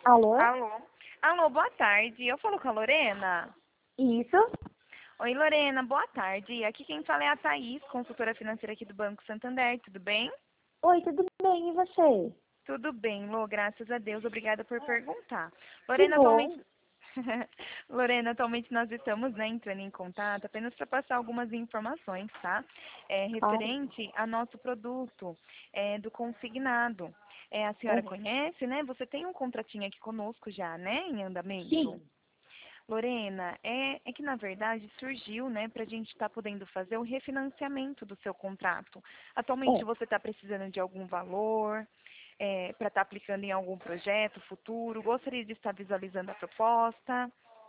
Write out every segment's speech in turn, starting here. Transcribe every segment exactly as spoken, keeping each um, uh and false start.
Alô? Alô? Alô, boa tarde. Eu falo com a Lorena? Isso? Oi, Lorena, boa tarde. Aqui quem fala é a Thaís, consultora financeira aqui do Banco Santander. Tudo bem? Oi, tudo bem? E você? Tudo bem, Lô, graças a Deus. Obrigada por perguntar. Que Lorena, atualmente... bom. Lorena, atualmente nós estamos, né, entrando em contato apenas para passar algumas informações, tá? É, Claro. referente a nosso produto é, do consignado. É, a senhora Uhum. conhece, né? Você tem um contratinho aqui conosco já, né, em andamento? Sim. Lorena, é, é que na verdade surgiu, né, para a gente estar podendo fazer o refinanciamento do seu contrato. Atualmente É. você está precisando de algum valor para estar aplicando em algum projeto futuro? Gostaria de estar visualizando a proposta?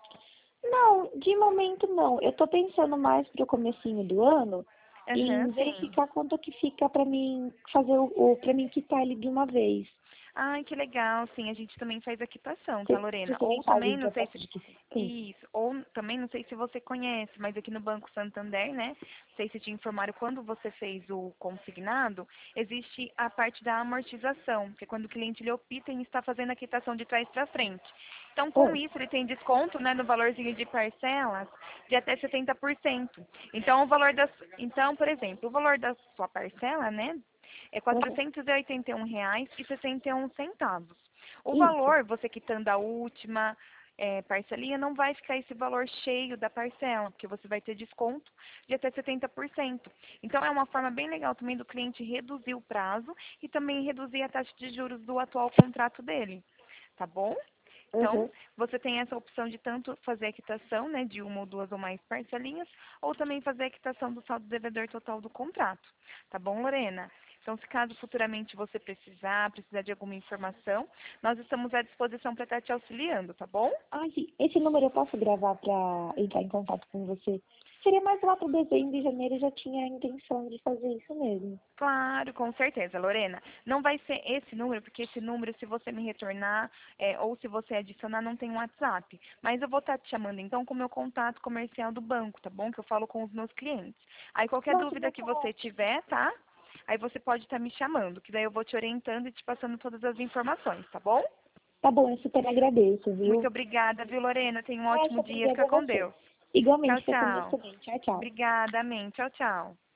Não, de momento não. Eu tô pensando mais pro comecinho do ano Aham, em sim. verificar quanto que fica pra mim fazer o, o para mim quitar ele de uma vez. Ai, que legal, sim, a gente também faz a quitação, tá, Você você Lorena? também Ou faz também, o não sei se... processo de que sim. Isso, ou também, não sei se você conhece, mas aqui no Banco Santander, né, não sei se te informaram, quando você fez o consignado, existe a parte da amortização, que é quando o cliente ele opta em estar fazendo a quitação de trás para frente. Então, com É. isso, ele tem desconto, né, no valorzinho de parcelas de até setenta por cento. Então, o valor das... Então, por exemplo, o valor da sua parcela, né, é Uhum. quatrocentos e oitenta e um reais e sessenta e um centavos. O Isso. valor, você quitando a última é, parcelinha, não vai ficar esse valor cheio da parcela, porque você vai ter desconto de até setenta por cento. Então, é uma forma bem legal também do cliente reduzir o prazo e também reduzir a taxa de juros do atual contrato dele, tá bom? Então, Uhum. você tem essa opção de tanto fazer a quitação, né, de uma ou duas ou mais parcelinhas, ou também fazer a quitação do saldo devedor total do contrato. Tá bom, Lorena? Então, se caso futuramente você precisar, precisar de alguma informação, nós estamos à disposição para estar te auxiliando, tá bom? Ah, sim. Esse número eu posso gravar para entrar em contato com você? Seria mais lá para dezembro e janeiro, eu já tinha a intenção de fazer isso mesmo. Claro, com certeza, Lorena. Não vai ser esse número, porque esse número, se você me retornar, é, ou se você adicionar, não tem um WhatsApp. Mas eu vou estar te chamando, então, com o meu contato comercial do banco, tá bom? Que eu falo com os meus clientes. Aí, qualquer Nossa, dúvida então que tá você ótimo. tiver, tá? Aí você pode estar me chamando, que daí eu vou te orientando e te passando todas as informações, tá bom? Tá bom, eu super agradeço, Muito viu? obrigada, viu, Lorena? Tenha um Ah, ótimo eu dia. obrigada Fica a com você. Deus. Tchau, Igualmente, fica com Deus tchau. também. Tchau, tchau. Obrigada, amém. Tchau, tchau.